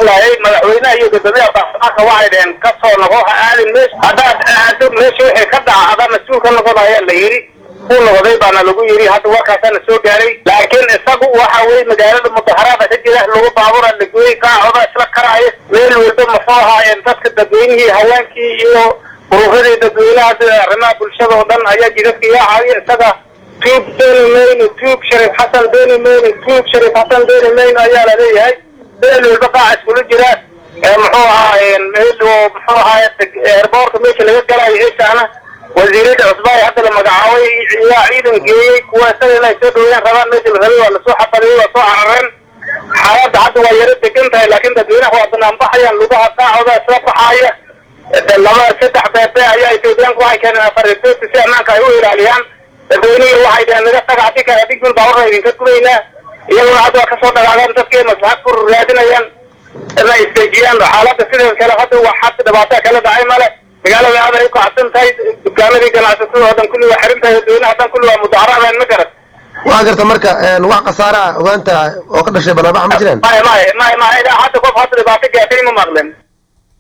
waayay madaxweynaha iyo gudoomiyaha baarlamaanka waxay dhaheen ka soo noqo ha aadin meesha haddaad aado meesha wixii ka dhaca ada mas-uul ka noqonaya la yidhi ku noqday baana lagu yidhi hadda warkaasaana soo gaaray laakiin isagu waxa weye magaalada mudaharaada ka jira lagu baabura lagoyey kaacoda isla karaayo meel walba muxuu ahaayeen dadka dadweynihii haweenkii iyo ururradii dadweynaha sida arrimaha bulshada oo dhan ayaa jidadka yaacaya isaga tuub dooni mayno tuub Shariif Xasan dooni mayno tuub Shariif Xasan dooni mayno ayaa la leeyahay meel walba qaac iskula jira muxuu ahaayeen meel muxuu ahaayeen airportka meesha laga galayo eeshaana wasiirada cusbaa hadda la magacaabay ciidan geeyay kuwa isaga inay soo dhaweeyaan rabaan meesha la rabay waa la soo xafaday waa soo carareen xaaladda hadda waa yara degan tahay laakiin dadweynaha waa banaan baxayaan lugaha qaacooda isla baxaaya laba saddex beebe ayaa Itoobiyaanku waxay keeneen afaristooti si ammaanka ay u ilaaliyaan dadweynuhu waxay dhaheen naga taga hadii kale haddii gul baawar idinka gubaynaa iyaguna hadda waa kasoo dhagaadaan dadkii maslaxad ku raadinayaan inay istejiyaan xaaladda sidoo kale hadda wax hadda dhibaato kala dhacay male magaalada aad ay ku cabsan tahay dukaamadii ganacsatada oo dhan kulli waa xiran tahay dadweynaha dhan kulli waa mudaharabeen ma garat waa garta marka wax khasaara ogaanta oo ka dhashay banaanbax ma jiraan ma hadda qof hadda dhibaato gaartay ma maqleen